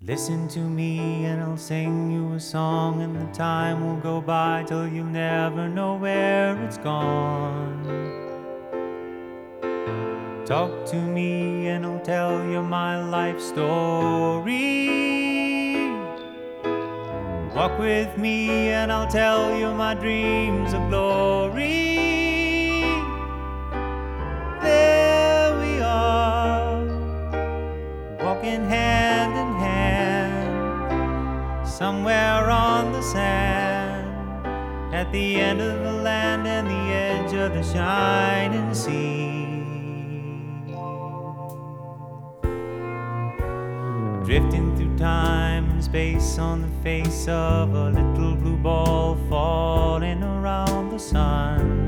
Listen to me and I'll sing you a song, and the time will go by till you'll never know where it's gone. Talk to me and I'll tell you my life story. Walk with me and I'll tell you my dreams of glory. There we are, walking hand in hand, somewhere on the sand, at the end of the land and the edge of the shining sea. Drifting through time and space on the face of a little blue ball falling around the sun.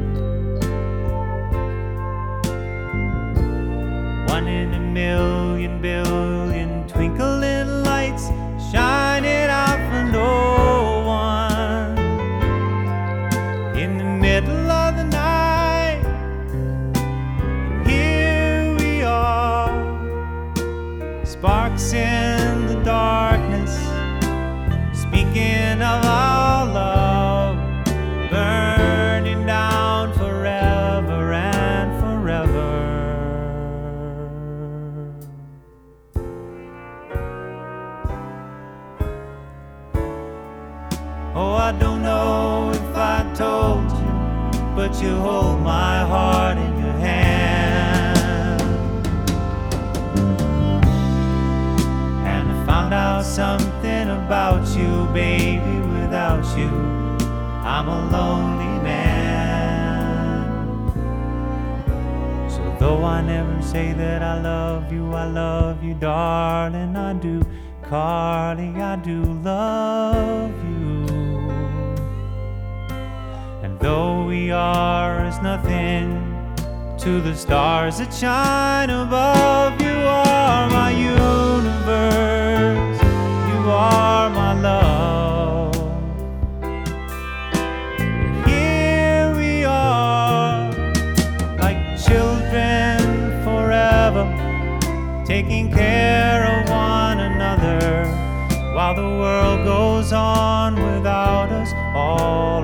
One in a million billion twinkling lights shining out for no one. In the middle of the night, and here we are, sparks in the darkness, speaking of our love, burning down forever and forever. Oh, I don't know if I told you, but you hold my heart in your hand. And I found out something about you, baby. Without you, I'm a lonely man. So though I never say that I love you, darling, I do. Carly, I do love you. And though we are as nothing to the stars that shine above, you are my universe, you are my love. Here we are, like children forever, taking care of one another, while the world goes on without us all.